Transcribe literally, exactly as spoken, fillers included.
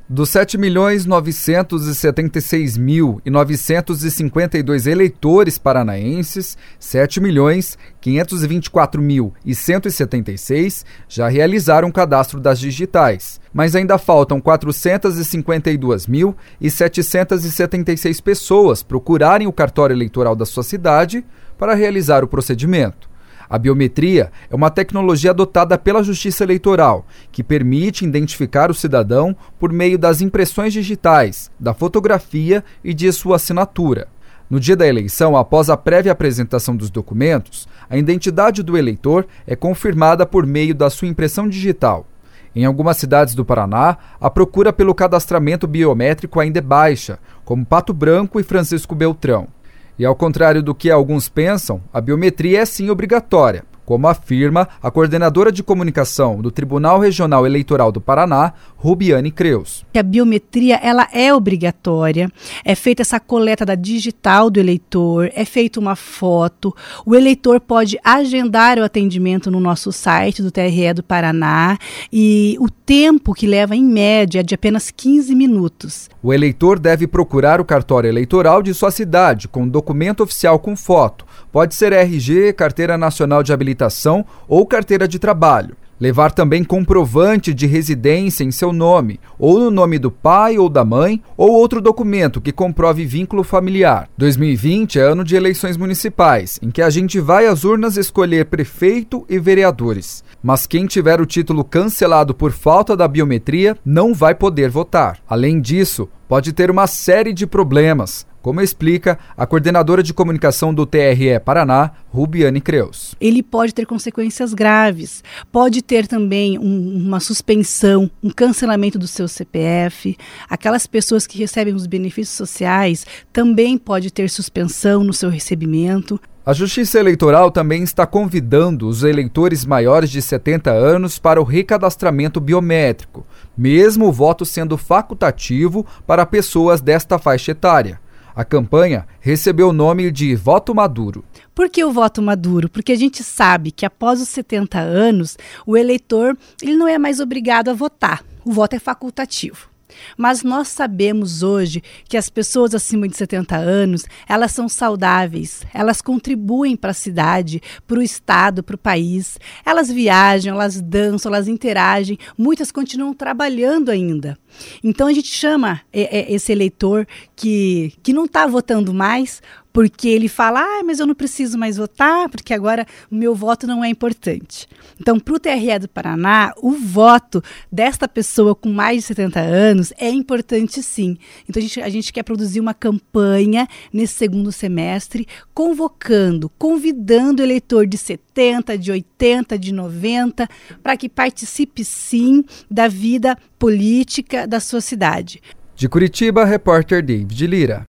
Dos sete milhões novecentos e setenta e seis mil e novecentos e cinquenta e dois eleitores paranaenses, sete milhões quinhentos e vinte e quatro mil e cento e setenta e seis já realizaram o cadastro das digitais, mas ainda faltam quatrocentos e cinquenta e dois mil e setecentos e setenta e seis pessoas procurarem o cartório eleitoral da sua cidade para realizar o procedimento. A biometria é uma tecnologia adotada pela Justiça Eleitoral, que permite identificar o cidadão por meio das impressões digitais, da fotografia e de sua assinatura. No dia da eleição, após a prévia apresentação dos documentos, a identidade do eleitor é confirmada por meio da sua impressão digital. Em algumas cidades do Paraná, a procura pelo cadastramento biométrico ainda é baixa, como Pato Branco e Francisco Beltrão. E ao contrário do que alguns pensam, a biometria é sim obrigatória, como afirma a coordenadora de comunicação do Tribunal Regional Eleitoral do Paraná, Rubiane Creus. A biometria ela é obrigatória, é feita essa coleta da digital do eleitor, é feita uma foto, o eleitor pode agendar o atendimento no nosso site do T R E do Paraná e o tempo que leva em média é de apenas quinze minutos. O eleitor deve procurar o cartório eleitoral de sua cidade com documento oficial com foto, pode ser R G, Carteira Nacional de Habilitação ou Carteira de Trabalho. Levar também comprovante de residência em seu nome, ou no nome do pai ou da mãe, ou outro documento que comprove vínculo familiar. dois mil e vinte é ano de eleições municipais, em que a gente vai às urnas escolher prefeito e vereadores. Mas quem tiver o título cancelado por falta da biometria não vai poder votar. Além disso, pode ter uma série de problemas, como explica a coordenadora de comunicação do T R E Paraná, Rubiane Creus. Ele pode ter consequências graves, pode ter também um, uma suspensão, um cancelamento do seu C P F. Aquelas pessoas que recebem os benefícios sociais também pode ter suspensão no seu recebimento. A Justiça Eleitoral também está convidando os eleitores maiores de setenta anos para o recadastramento biométrico, mesmo o voto sendo facultativo para pessoas desta faixa etária. A campanha recebeu o nome de Voto Maduro. Por que o voto maduro? Porque a gente sabe que após os setenta anos, o eleitor ele não é mais obrigado a votar. O voto é facultativo. Mas nós sabemos hoje que as pessoas acima de setenta anos, elas são saudáveis, elas contribuem para a cidade, para o estado, para o país. Elas viajam, elas dançam, elas interagem, muitas continuam trabalhando ainda. Então a gente chama é, é, esse eleitor que, que não está votando mais, porque ele fala, ah, mas eu não preciso mais votar, porque agora o meu voto não é importante. Então, para o T R E do Paraná, o voto desta pessoa com mais de setenta anos é importante sim. Então, a gente, a gente quer produzir uma campanha nesse segundo semestre, convocando, convidando o eleitor de setenta, de oitenta, de noventa, para que participe sim da vida política da sua cidade. De Curitiba, repórter David Lira.